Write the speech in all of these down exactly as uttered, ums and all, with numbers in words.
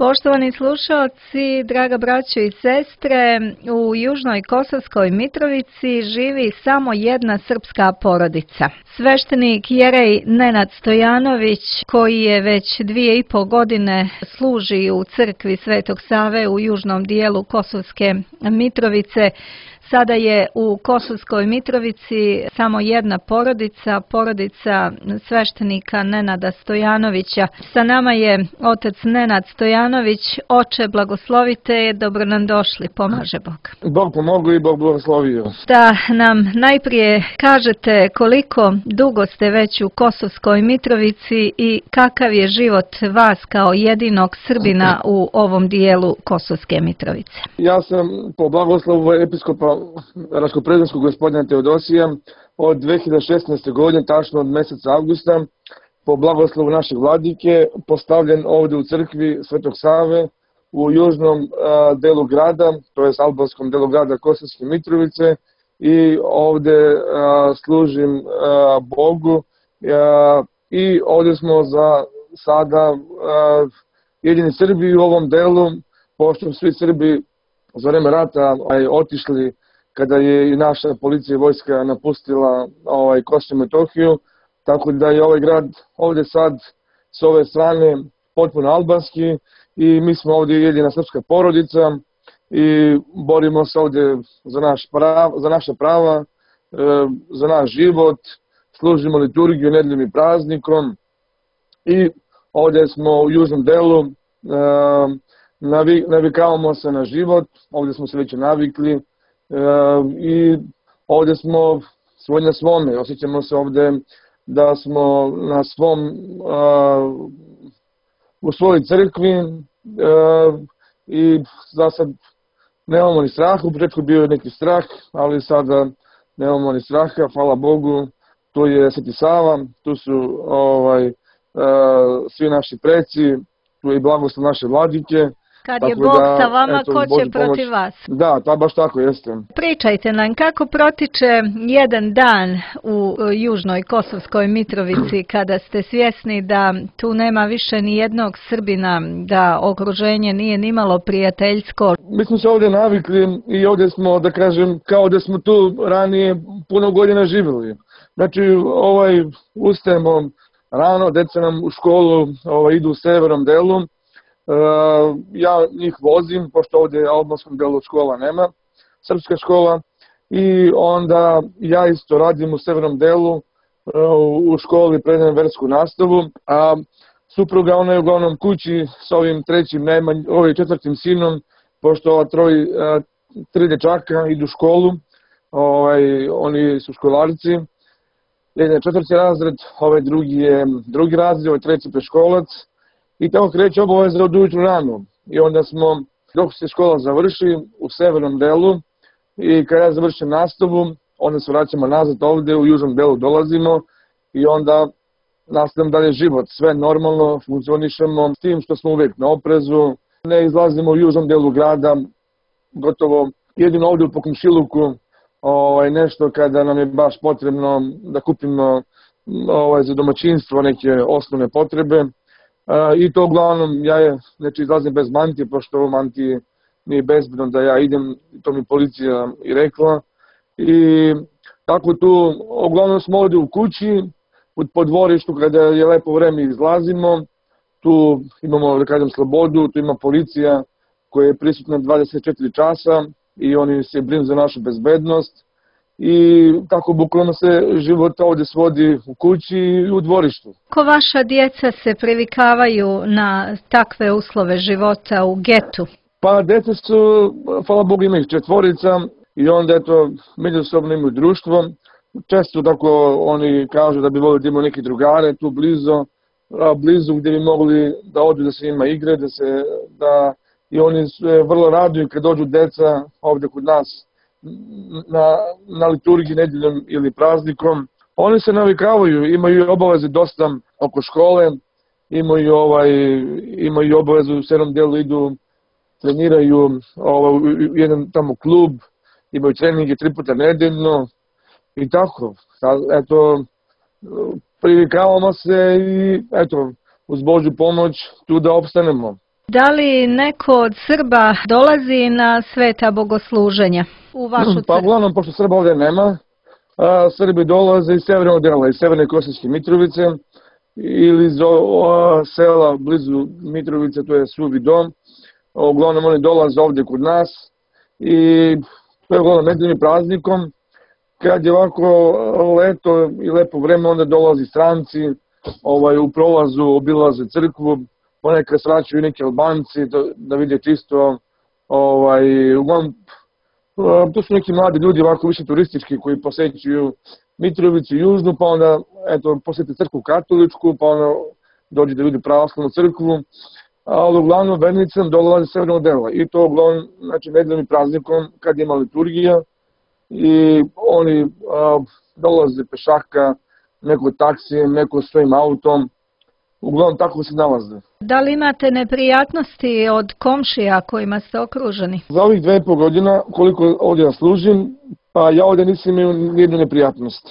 Poštovani slušalci, draga braćo i sestre, u južnoj Kosovskoj Mitrovici živi samo jedna srpska porodica. Sveštenik jerej Nenad Stojanović, koji je već dvije i po godine služi u crkvi Svetog Save u južnom dijelu Kosovske Mitrovice, sada je u Kosovskoj Mitrovici samo jedna porodica, porodica sveštenika Nenada Stojanovića. Sa nama je otac Nenad Stojanović. Oče, blagoslovite, dobro nam došli, pomaže Bog. Bog pomogao i Bog blagoslovio. Da nam najprije kažete koliko dugo ste već u Kosovskoj Mitrovici i kakav je život vas kao jedinog Srbina u ovom dijelu Kosovske Mitrovice. Ja sam po blagoslovu episkopa Raško-Predanskog gospodina Teodosija od dve hiljade šesnaeste. godine, tačno od mjeseca avgusta, po blagoslovu našeg vladike, postavljen ovdje u crkvi Svetog Save u južnom a, delu grada, to je albanskom delu grada Kosovske Mitrovice, i ovdje a, služim a, Bogu a, i ovdje smo za sada a, jedini Srbi u ovom delu, pošto svi Srbi za vreme rata aj, otišli kada je i naša policija i vojska napustila ovaj, Kosovo i Metohiju, tako da je ovaj grad ovdje sad s ove strane potpuno albanski i mi smo ovdje jedina srpska porodica i borimo se ovdje za, naš prav, za naše prava, e, za naš život, služimo liturgiju nedeljom i praznikom i ovdje smo u južnom delu, e, navik, navikavamo se na život, ovdje smo se već navikli, e, i ovdje smo svoj na svome, osjećamo se ovdje da smo na svom, uh, u svojoj crkvi uh, i za sad nemamo ni straha. U početku bio je neki strah, ali sada nemamo ni straha, hvala Bogu. Tu je Sveti Sava, tu su ovaj, uh, svi naši preci, tu je i blagoslov naše vladike. Kad je Bog da, sa vama, eto, ko će protiv pomoć. Vas? Da, to baš tako jeste. Pričajte nam kako protiče jedan dan u južnoj Kosovskoj Mitrovici kada ste svjesni da tu nema više ni jednog Srbina, da okruženje nije nimalo prijateljsko. Mi smo se ovdje navikli i ovdje smo, da kažem, kao da smo tu ranije puno godina živjeli. Znači, ovaj, ustajemo rano, deca nam u školu ovaj, idu u severnom delu. Uh, ja njih vozim, pošto ovdje u albanskom delu škola nema, srpska škola, i onda ja isto radim u severnom delu, uh, u školi predajem versku nastavu, a supruga ona je uglavnom kući s ovim trećim, najmanj, ovim četvrtim sinom, pošto ova troj, uh, tri dečaka idu u školu, ovaj, oni su školarici, jedan je četvrti razred, ovaj drugi je drugi razred, ovaj treći preškolac. I tako kreće obaveza od ujutru rano. I onda smo, dok se škola završi, u severnom delu, i kada ja završim nastavu, onda se vraćamo nazad ovdje, u južnom delu dolazimo i onda nastavljamo dalje život. Sve normalno, funkcionišemo s tim što smo uvijek na oprezu. Ne izlazimo u južnom delu grada, gotovo jedino ovdje u komšiluku, ovaj, nešto kada nam je baš potrebno da kupimo ovaj, za domaćinstvo neke osnovne potrebe. Uh, I to uglavnom, ja je, znači, izlazim bez mantije, pošto mantije nije bezbedno da ja idem, to mi policija i rekla. I tako tu, uglavnom smo ovdje u kući, po dvorištu, kada je lepo vreme izlazimo, tu imamo, da kažem, slobodu, tu ima policija koja je prisutna dvadeset četiri časa i oni se brinu za našu bezbednost. I tako bukvalno se život ovdje svodi u kući i u dvorištu. Ko vaša djeca se privikavaju na takve uslove života u getu? Pa djeca su, hvala Bogu, ima ih četvorica i onda eto, međusobno imaju društvo. Često tako oni kažu da bi volili da imaju neke drugare tu blizu, blizu gdje bi mogli da odu da se njima igre, da se, da, i oni se vrlo raduju kad dođu djeca ovdje kod nas na, na liturgiji nedeljom ili praznikom. Oni se navikavaju, imaju obaveze dosta oko škole, imaju, ovaj, imaju obavezu u sedmom delu idu, treniraju ovaj, u jedan tamo klub, imaju treninge tri puta nedeljno i tako. Eto, privikavamo se i eto, uz Božju pomoć tu da opstanemo. Da li neko od Srba dolazi na sveta bogosluženja u vašu crkvu? Pa uglavnom, pošto Srba ovdje nema, a, Srbi dolaze iz severnog dela, iz Severne Kosovske Mitrovice ili iz o, sela blizu Mitrovice, to je Suvi Dom. Uglavnom oni dolaze ovdje kod nas i to je uglavnom nedeljnim praznikom. Kad je ovako leto i lepo vreme, onda dolazi stranci, ovaj, u prolazu obilaze crkvu, ponekad sraćaju i neki Albanci da, da vide čisto. Ovaj, uglavnom, to su neki mladi ljudi ovako više turistički koji posećuju Mitrovicu južnu, pa onda eto, posjeti crkvu katoličku, pa onda dođe da vidi pravoslavnu crkvu. Ali uglavnom vernicam dolaze iz severnog dela i to uglavnom znači, nedeljnim praznikom kad ima liturgija i oni a, dolaze pešaka, neko taksijem, neko svojim autom, uglavnom tako se nalaze. Da li imate neprijatnosti od komšija kojima ste okruženi? Za ovih dve i po godina koliko ovdje ja služim, pa ja ovdje nisam imao nijednu neprijatnost.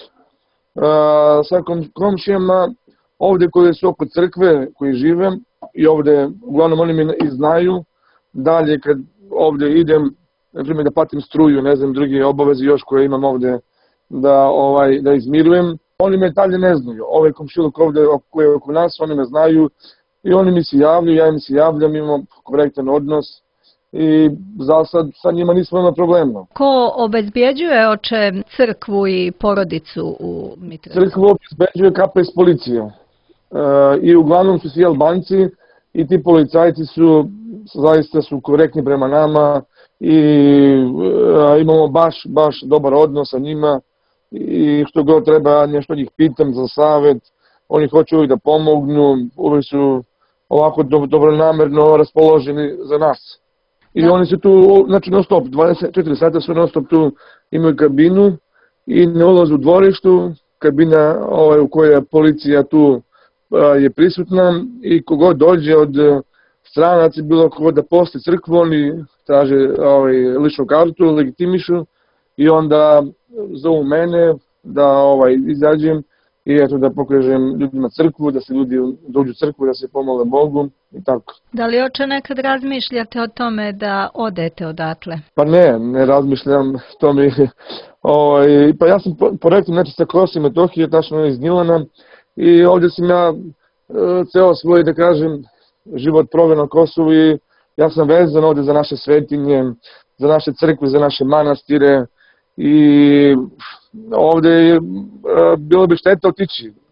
A, sa komšijama ovdje koji su oko crkve, koji žive, i ovdje, uglavnom oni me i znaju, dalje kad ovdje idem, na primjer da platim struju, ne znam, druge obaveze još koje imam ovdje da, ovaj, da izmirujem, oni me dalje ne znaju. Ovaj komšiluk ovdje koji je oko nas, oni me znaju i oni mi se javljaju, ja im se javljam, imamo korektan odnos i za sad sa njima nismo imali problema. Ko obezbjeđuje oče crkvu i porodicu u Mitrovici? Crkvu obezbjeđuje K P S policija. Uh, i uglavnom su svi Albanci i ti policajci su zaista su korektni prema nama i uh, imamo baš, baš dobar odnos sa njima i što god treba nešto njih pitam za savjet, oni hoće uvijek da pomognu, uvijek su ovako do, dobronamerno raspoloženi za nas. I da. Oni su tu, znači non stop, dvadeset četiri sata su non stop tu, imaju kabinu i ne ulazu u dvorištu, kabina ovaj, u kojoj je policija tu je prisutna i kogod dođe od stranaca, bilo kogod da posti crkvu, oni traže ovaj, ličnu kartu, legitimišu i onda zovu mene da ovaj, izađem i eto da pokažem ljudima crkvu, da se ljudi dođu u crkvu, da se pomole Bogu i tako. Da li oče nekad razmišljate o tome da odete odatle? Pa ne, ne razmišljam, to mi, ovaj, pa ja sam poreklom znači sa Kosova i Metohije, tačno iz Gnjilana, i ovdje sam ja e, ceo svoj, da kažem, život proveo na Kosovu i ja sam vezan ovdje za naše svetinje, za naše crkve, za naše manastire i ovdje je e, bilo bi šteta otići. E,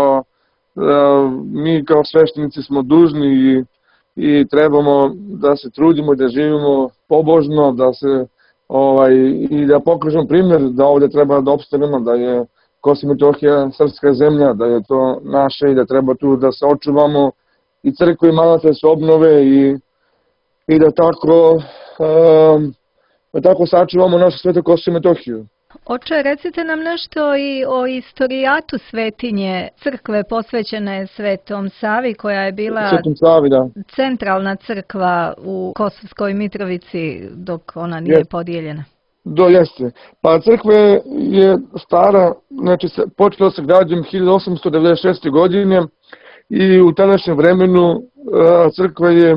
e, mi kao sveštenici smo dužni i, i trebamo da se trudimo i da živimo pobožno, da se ovaj, i da pokažemo primjer da ovdje treba da opstanemo, da je Kosovo i Metohija srpska zemlja, da je to naše i da treba tu da se očuvamo i crkve i manastire se obnove i, i da tako um, da tako sačuvamo našu svetu Kosovo i Metohiju. Oče, recite nam nešto i o istorijatu svetinje crkve posvećene Svetom Savi, koja je bila Savi, da. centralna crkva u Kosovskoj Mitrovici dok ona nije yes. podijeljena. Do, jeste. Pa crkva je stara, znači počela se građom hiljadu osamsto devedeset šeste. godine i u tadašnjem vremenu crkva je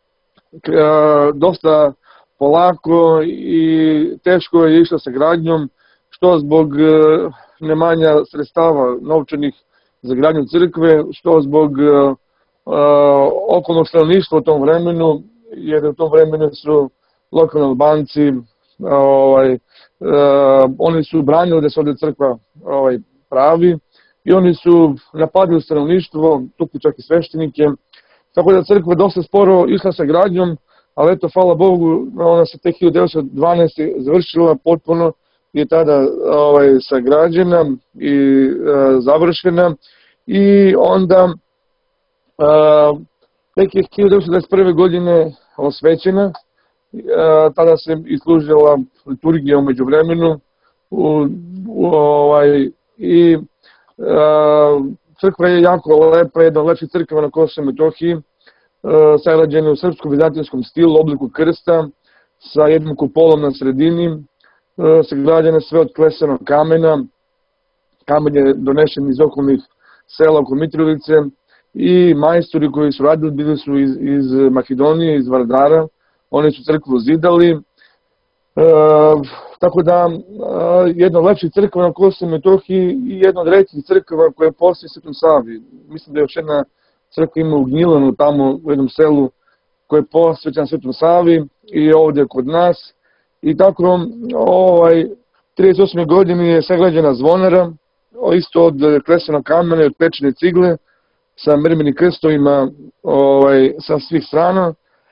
dosta polako i teško je išla sa gradnjom, što zbog nemanja sredstava novčanih za gradnju crkve, što zbog okolnog stanovništva u tom vremenu, jer u tom vremenu su lokalni Albanci, Ovaj, e, oni su branili da se ovdje crkva ovaj, pravi i oni su napadili stanovništvo, tukli čak i sveštenike, tako da crkva dosta sporo išla sa gradnjom, ali eto, hvala Bogu, ona se te hiljadu devetsto dvanaeste. završila potpuno i je tada ovaj, sagrađena i e, završena i onda e, tek je hiljadu devetsto dvadeset prve. godine osvećena. E, tada se i služila liturgija umeđu vremenu u, u, ovaj, i e, crkva je jako lepa, jedna od lepših crkava na Kosovu i Metohiji, e, sagrađena u srpsko-bizantinskom stilu, obliku krsta, sa jednom kupolom na sredini, e, sagrađena sve od klesanog kamena, kamen je donešen iz okolnih sela oko Mitrovice i majstori koji su radili bili su iz, iz Makedonije, iz Vardara, oni su crkvu zidali, e, tako da e, jedna od lepših crkva na Kosovu i Metohiji i jedna od retkih crkava koja postoji Svetom Savi. Mislim da je još jedna crkva ima u Gnjilanu, tamo u jednom selu koje je posvećena Svetom Savi i ovdje kod nas. I tako ovaj, trideset osme godine je sagrađena zvonara, isto od klesenog kamena i od pečene cigle, sa mrmenim krstovima ovaj, sa svih strana.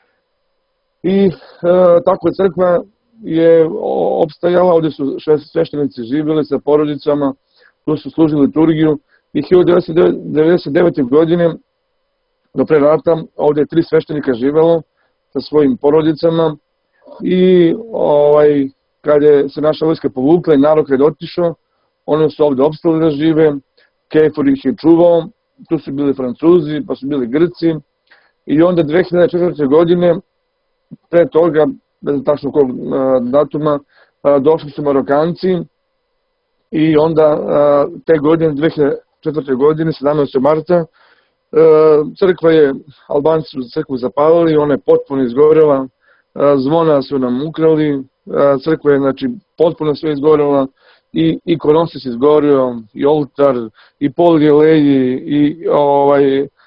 I e, tako je crkva je opstajala, ovdje su sveštenici živjeli sa porodicama, tu su služili liturgiju i hiljadu devetsto devedeset devete. godine do pre rata ovdje je tri sveštenika živjelo sa svojim porodicama i ovaj, kad je se naša vojska povukla i narod kad je otišao, oni su ovdje opstali da žive, Kejfor ih je čuvao, tu su bili Francuzi, pa su bili Grci i onda dve hiljade četvrte. godine, pre toga, ne znam tačno kog datuma, došli su Marokanci i onda te godine, dve hiljade četvrte. godine, sedamnaestog marta, crkva je, Albanci su crkvu zapalili, ona je potpuno izgorela, zvona su nam ukrali, crkva je znači, potpuno sve izgorela, i ikonostas izgorio, i oltar, i polgeleji, i ovaj, e,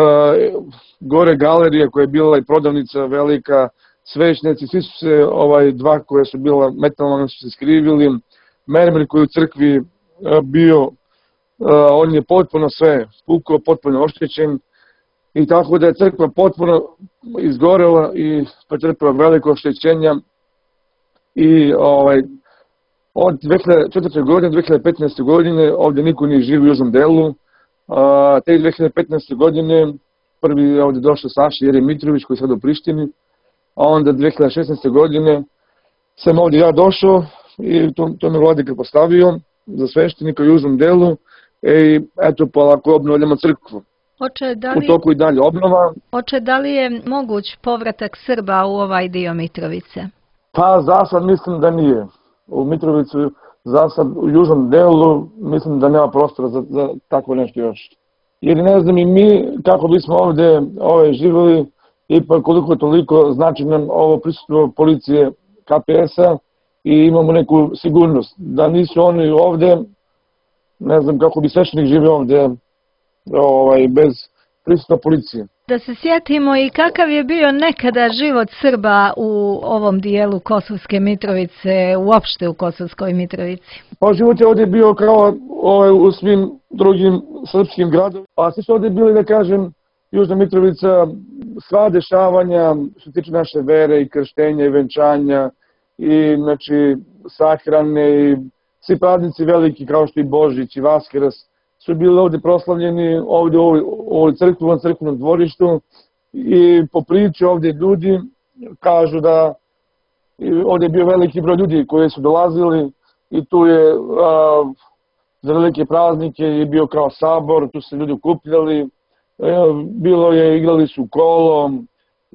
gore galerija koja je bila i prodavnica velika, svećnici, svi su se, ovaj, dva koja su bila metalna, su se skrivili, mermer koji u crkvi bio, on je potpuno sve spukao, potpuno oštećen, i tako da je crkva potpuno izgorela i pretrpela veliko oštećenja i ovaj, od dve hiljade četvrte. godine do dve hiljade petnaeste. godine ovdje niko nije živio u južnom delu. A, te dve hiljade petnaeste. godine prvi je ovdje došao Saša Jere Mitrović koji je sad u Prištini, a onda dve hiljade šesnaeste. godine sam ovdje ja došao i to, to me vladika postavio za sveštenika u južnom delu i eto polako obnovljamo crkvu. Oče, da li, u toku i dalje obnova. Oče, da li je moguć povratak Srba u ovaj dio Mitrovice? Pa za sad mislim da nije. U Mitrovicu, za sad u južnom delu, mislim da nema prostora za, za tako nešto još. Jer ne znam i mi kako bismo ovdje ove, živjeli, ipak koliko toliko znači nam ovo prisustvo policije K P S-a i imamo neku sigurnost. Da nisu oni ovdje, ne znam kako bi sveštenik živio ovdje ovaj, bez prisustva policije. Da se sjetimo i kakav je bio nekada život Srba u ovom dijelu Kosovske Mitrovice, uopšte u Kosovskoj Mitrovici. Pa život je ovdje bio kao ovaj, u svim drugim srpskim gradovima. A svi su ovdje bili, da kažem, Južna Mitrovica, sva dešavanja što tiče naše vere i krštenja i venčanja i znači sahrane i svi praznici veliki kao što i Božić i Vaskrs su bili ovdje proslavljeni ovdje u ovoj, ovoj crkvi, u ovom crkvenom dvorištu i po priči ovdje ljudi kažu da ovdje je bio veliki broj ljudi koji su dolazili i tu je a, za velike praznike je bio kao sabor, tu se ljudi okupljali, e, bilo je, igrali su kolom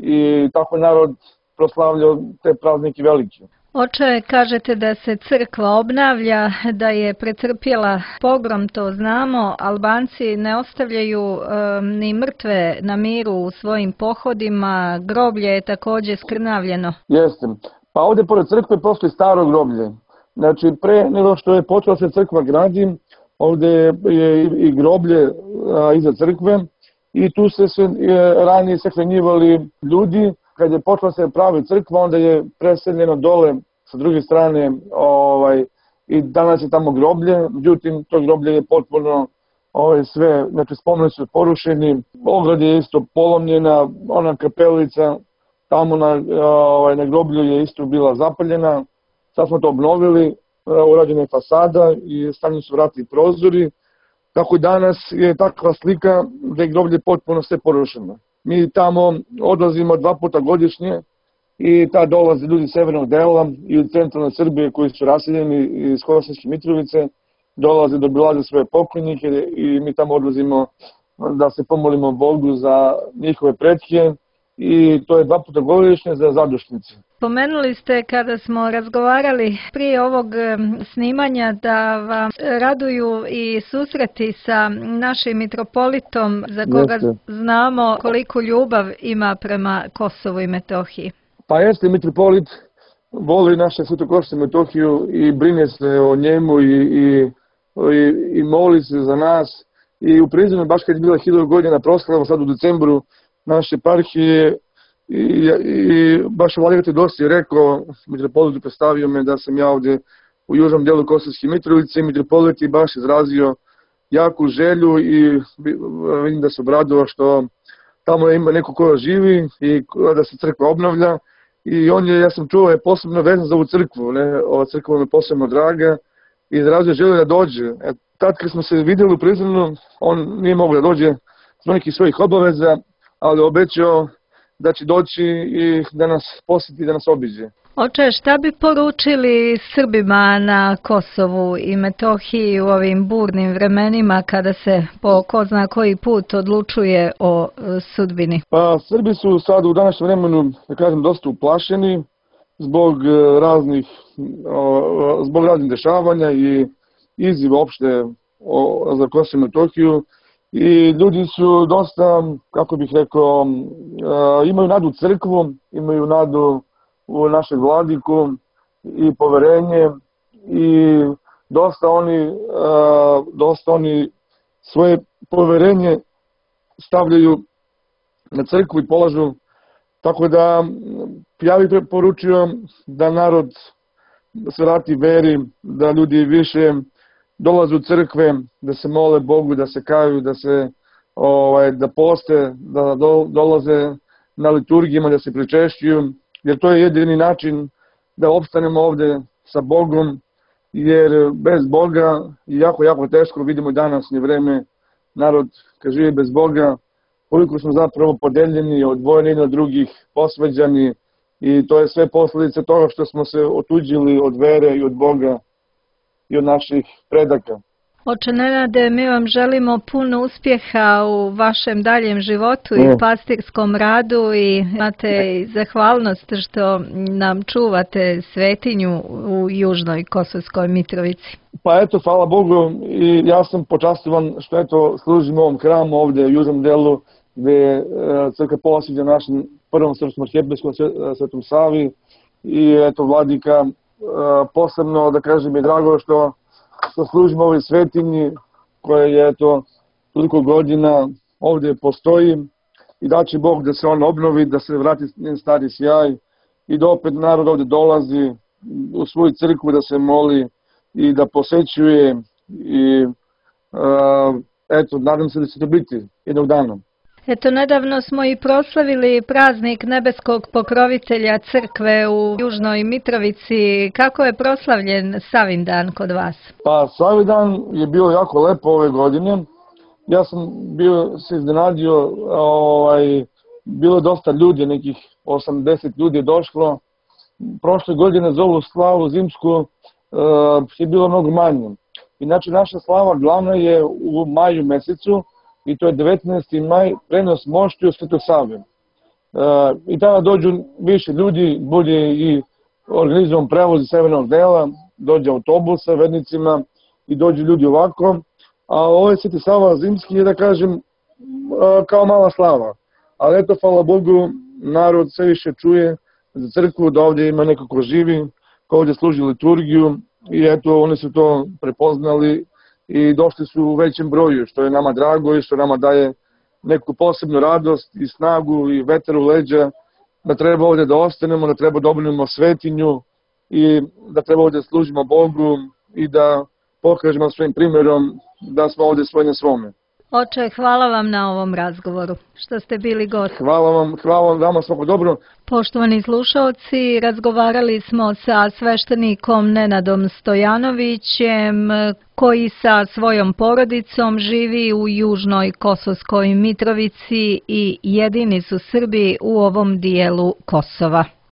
i tako narod proslavljao te praznike velike. Oče, kažete da se crkva obnavlja, da je pretrpjela pogrom, to znamo. Albanci ne ostavljaju um, ni mrtve na miru u svojim pohodima, groblje je također skrnavljeno. Jeste. Pa ovdje pored crkve postoji staro groblje. Znači, pre nego što je počela se crkva gradi, ovdje je i groblje a, iza crkve i tu se sve ranije sahranjivali ljudi. Kad je počela se pravi crkva, onda je preseljeno dole sa druge strane ovaj, i danas je tamo groblje, međutim to groblje je potpuno ovaj, sve, znači spomenici su porušeni, ograd je isto polomljena, ona kapelica tamo na, ovaj, na groblju je isto bila zapaljena, sad smo to obnovili, urađena je fasada i stavljeni su vrati i prozori, tako i danas je takva slika da je groblje potpuno sve porušeno. Mi tamo odlazimo dva puta godišnje i ta dolaze ljudi iz severnog dela i iz centralne Srbije koji su raseljeni iz Kosovske Mitrovice, dolaze da obilaze svoje pokojnike i mi tamo odlazimo da se pomolimo Bogu za njihove pretke i to je dva puta godišnje za zadušnice. Pomenuli ste kada smo razgovarali prije ovog snimanja da vam raduju i susreti sa našim mitropolitom za koga Jeste. znamo koliku ljubav ima prema Kosovu i Metohiji. Pa jeste, mitropolit voli naše Sveto Kosovo i Metohiju i brine se o njemu i, i, i, i moli se za nas. I u Prizrenu, baš kad je bila hiljadu godina proslava sad u decembru naše eparhije, I, i baš Vladika Teodosije je rekao, mitropolit predstavio me da sam ja ovdje u južnom dijelu Kosovske Mitrovice i mitropolit je baš izrazio jaku želju i vidim da se obradovao što tamo ima neko ko živi i da se crkva obnavlja i on je, ja sam čuo, je posebno vezan za ovu crkvu, ne? Ova crkva mi je posebno draga i izrazio želju da dođe. E, tad kad smo se vidjeli u Prizrenu, on nije mogao da dođe zbog nekih svojih obaveza, ali obećao da će doći i da nas posjeti, da nas obiđe. Oče, šta bi poručili Srbima na Kosovu i Metohiji u ovim burnim vremenima kada se po ko zna koji put odlučuje o sudbini? Pa Srbi su sad u današnjem vremenu, da kažem, dosta uplašeni zbog raznih, zbog raznih dešavanja i izziva opšte za Kosovo i Metohiju. I ljudi su dosta, kako bih rekao, imaju nadu u crkvu, imaju nadu u našeg vladiku i poverenje i dosta oni, dosta oni svoje poverenje stavljaju na crkvu i polažu. Tako da ja bih preporučio da narod se vrati veri, da ljudi više dolaze u crkve, da se mole Bogu, da se kaju, da se ovaj, da poste, da do, dolaze na liturgijama, da se pričešćuju, jer to je jedini način da opstanemo ovde sa Bogom, jer bez Boga je jako, jako teško, vidimo i današnje vreme, narod kad živi bez Boga, koliko smo zapravo podeljeni, odvojeni od drugih, posvađani i to je sve posljedice toga što smo se otuđili od vere i od Boga i od naših predaka. Oče Nenade, mi vam želimo puno uspjeha u vašem daljem životu i pastirskom radu i imate i zahvalnost što nam čuvate svetinju u južnoj Kosovskoj Mitrovici. Pa eto, hvala Bogu i ja sam počastivan što eto služim u ovom hramu ovdje u južnom delu gdje je crkva posvećena našem prvom srpskom arhijepiskopatu Svetom Savi i eto vladika posebno, da kažem, je drago što, što služimo ovoj svetinji koja je eto toliko godina ovdje postoji i da će Bog da se on obnovi, da se vrati njen stari sjaj i da opet narod ovdje dolazi u svoju crkvu da se moli i da posećuje i uh, eto, nadam se da će to biti jednog dana. Eto, nedavno smo i proslavili praznik nebeskog pokrovitelja crkve u Južnoj Mitrovici. Kako je proslavljen Savindan kod vas? Pa Savindan je bio jako lepo ove godine. Ja sam bio se iznenadio, ovaj, bilo je dosta ljudi, nekih osamdeset ljudi je došlo. Prošle godine za ovu slavu zimsku uh, je bilo mnogo manje. Inače, naša slava glavna je u maju mesecu, i to je devetnaesti maj, prenos moštiju Svetog Save. E, I tada dođu više ljudi, bude i organizovan prevoz iz severnog dela, dođe autobus sa vernicima i dođu ljudi ovako. A ovaj Sveti Sava zimski je, da kažem, kao mala slava. Ali eto, hvala Bogu, narod sve više čuje za crkvu, da ovdje ima neko ko živi, ko ovdje služi liturgiju i eto, oni su to prepoznali i došli su u većem broju, što je nama drago i što nama daje neku posebnu radost i snagu i vetar u leđa, da treba ovdje da ostanemo, da treba da obnovimo svetinju i da treba ovdje da služimo Bogu i da pokažemo svojim primjerom da smo ovdje svoj na svome. Oče, hvala vam na ovom razgovoru, što ste bili gost. Hvala vam, hvala vam, vama svako dobro. Poštovani slušalci, razgovarali smo sa sveštenikom Nenadom Stojanovićem, koji sa svojom porodicom živi u južnoj Kosovskoj Mitrovici i jedini su Srbi u ovom dijelu Kosova.